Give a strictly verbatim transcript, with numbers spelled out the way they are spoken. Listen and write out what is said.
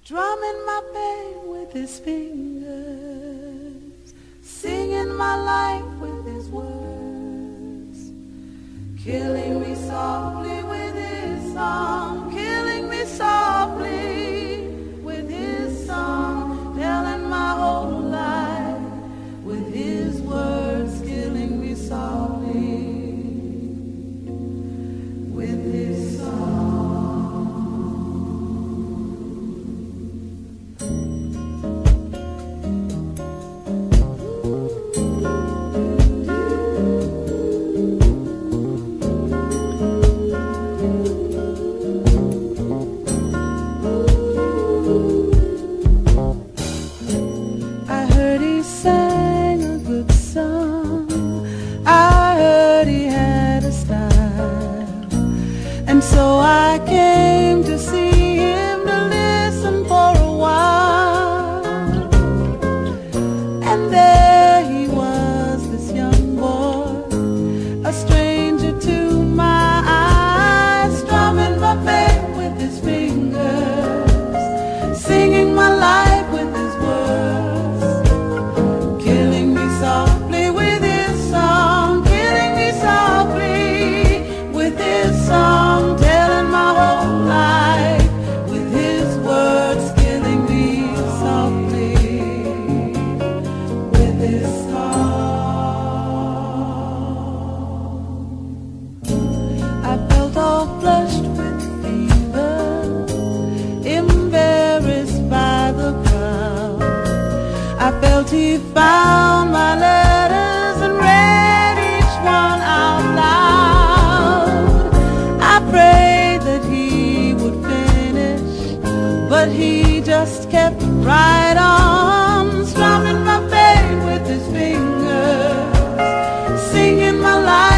Drumming my pain with his fingers, singing my life with his words, killing me softly with his song, killing me softly with his song, telling my whole life with his words, killing me softly with his song. And so I came to see him, to listen for a while. And there he was, this young boy, a stranger to my eyes, strumming my pain with his fingers, singing my life with his words, killing me softly with his song, killing me softly with his song. I felt he found my letters and read each one out loud. I prayed that he would finish, but he just kept right on, strumming my pain with his fingers, singing my life.